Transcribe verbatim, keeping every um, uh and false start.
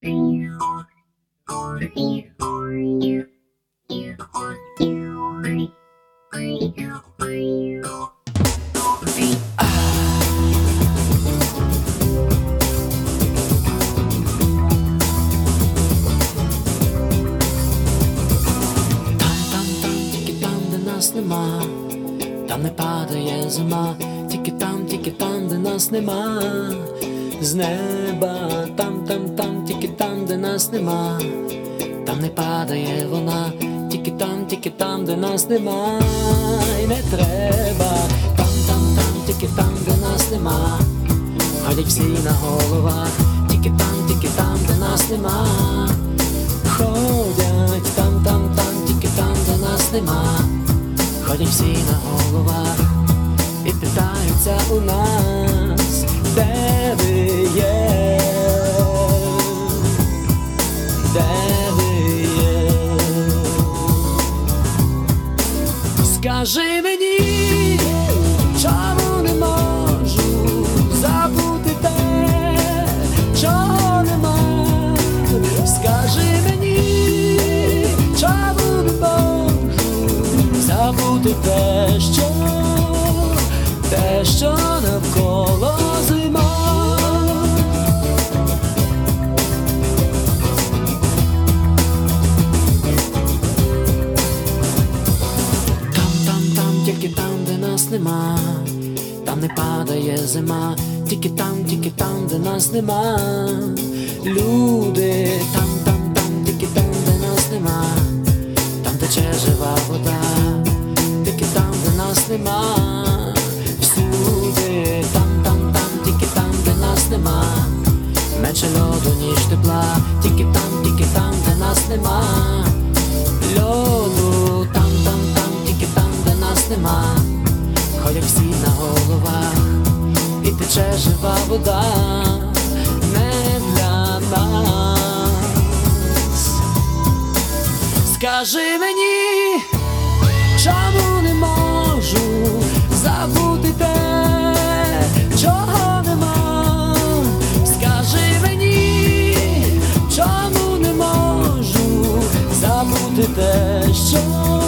Нема, там не падає зима, тільки там, тільки там, де нас нема, з неба, там, там, там, тільки там, де нас нема, там не падає вона, тільки там, тільки там, де нас нема, і не треба, там, там, там, тільки там, де нас нема, ходять всі на головах, тільки там, тільки там, де нас нема, ходять там, там, там, тільки там, де нас нема. Ходять всі на головах і питаються у нас, де ви є, де ви є. Скажи мені, чому не можу забути те, чого нема. Скажи мені, чому не можу забути те, що, те, що навколо зима. Там, там, там, тільки там, де нас нема, там не падає зима, тільки там, тільки там, де нас нема. Люди, там, там, там, тільки там, де нас нема, там тече жива вода, тільки там, де нас нема, всюди, там, там, там, тільки там, де нас нема, менше льоду, ніж тепла, тільки там, тільки там, де нас нема, льоду, там, там, там, тільки там, де нас нема, ходять всі на головах, і тече жива вода, не для нас. Скажи мені, чому не можу забути те, чого нема. Скажи мені, чому не можу забути те, що